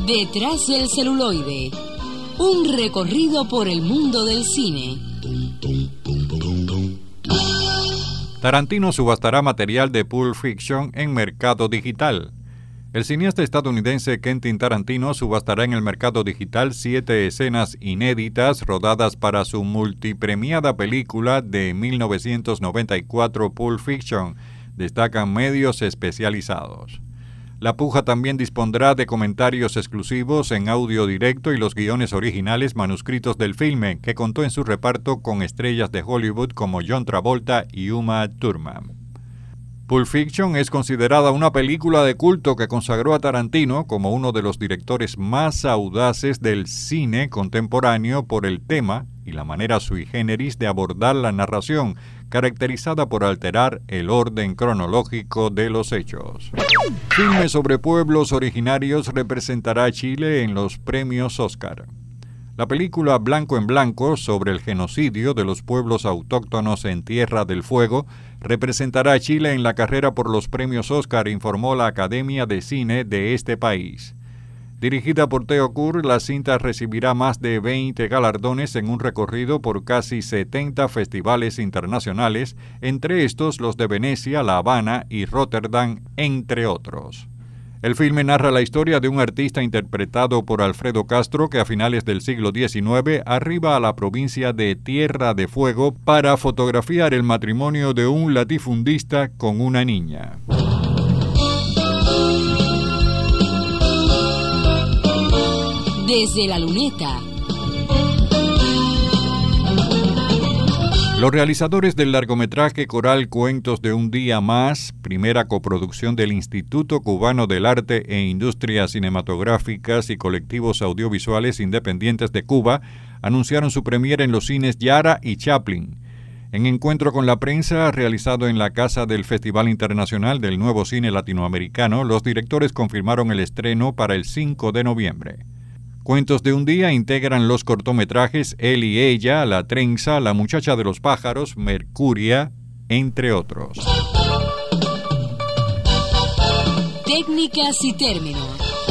Detrás del celuloide, un recorrido por el mundo del cine. Tarantino subastará material de Pulp Fiction en mercado digital. El cineasta estadounidense Quentin Tarantino subastará en el mercado digital 7 escenas inéditas rodadas para su multipremiada película de 1994 Pulp Fiction, destacan medios especializados. La puja también dispondrá de comentarios exclusivos en audio directo y los guiones originales manuscritos del filme, que contó en su reparto con estrellas de Hollywood como John Travolta y Uma Thurman. Pulp Fiction es considerada una película de culto que consagró a Tarantino como uno de los directores más audaces del cine contemporáneo por el tema y la manera sui generis de abordar la narración, caracterizada por alterar el orden cronológico de los hechos. Filme sobre pueblos originarios representará a Chile en los premios Oscar. La película Blanco en Blanco, sobre el genocidio de los pueblos autóctonos en Tierra del Fuego, representará a Chile en la carrera por los premios Oscar, informó la Academia de Cine de este país. Dirigida por Theo Kur, la cinta recibirá más de 20 galardones en un recorrido por casi 70 festivales internacionales, entre estos los de Venecia, La Habana y Rotterdam, entre otros. El filme narra la historia de un artista interpretado por Alfredo Castro que a finales del siglo XIX arriba a la provincia de Tierra de Fuego para fotografiar el matrimonio de un latifundista con una niña. Desde la luneta. Los realizadores del largometraje coral Cuentos de un día más, primera coproducción del Instituto Cubano del Arte e Industrias Cinematográficas y colectivos audiovisuales independientes de Cuba, anunciaron su premiere en los cines Yara y Chaplin. En encuentro con la prensa realizado en la Casa del Festival Internacional del Nuevo Cine Latinoamericano, los directores confirmaron el estreno para el 5 de noviembre. Cuentos de un día integran los cortometrajes Él y ella, La trenza, La muchacha de los pájaros, Mercuria, entre otros. Técnicas y términos.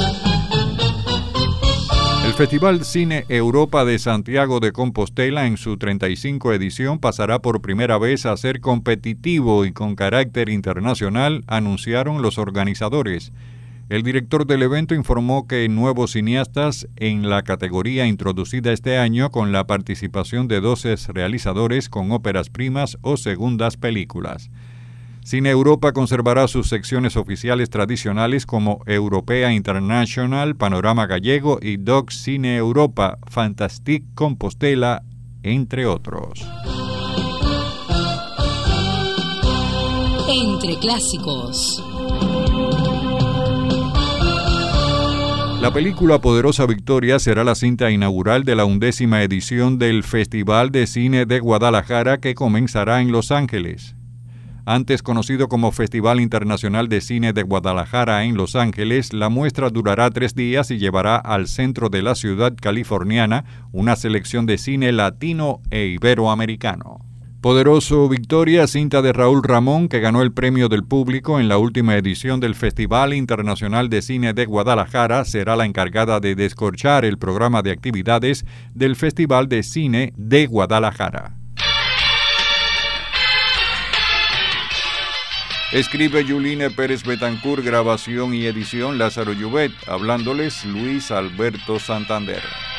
El Festival Cine Europa de Santiago de Compostela, en su 35 edición, pasará por primera vez a ser competitivo y con carácter internacional, anunciaron los organizadores. El director del evento informó que nuevos cineastas en la categoría introducida este año con la participación de 12 realizadores con óperas primas o segundas películas. Cine Europa conservará sus secciones oficiales tradicionales como Europea International, Panorama Gallego y Doc Cine Europa, Fantastic Compostela, entre otros. Entre clásicos. La película Poderosa Victoria será la cinta inaugural de la 11ª edición del Festival de Cine de Guadalajara, que comenzará en Los Ángeles. Antes conocido como Festival Internacional de Cine de Guadalajara en Los Ángeles, la muestra durará 3 días y llevará al centro de la ciudad californiana una selección de cine latino e iberoamericano. Poderoso Victoria, cinta de Raúl Ramón, que ganó el premio del público en la última edición del Festival Internacional de Cine de Guadalajara, será la encargada de descorchar el programa de actividades del Festival de Cine de Guadalajara. Escribe Yuline Pérez Betancourt, grabación y edición Lázaro Llubet, hablándoles Luis Alberto Santander.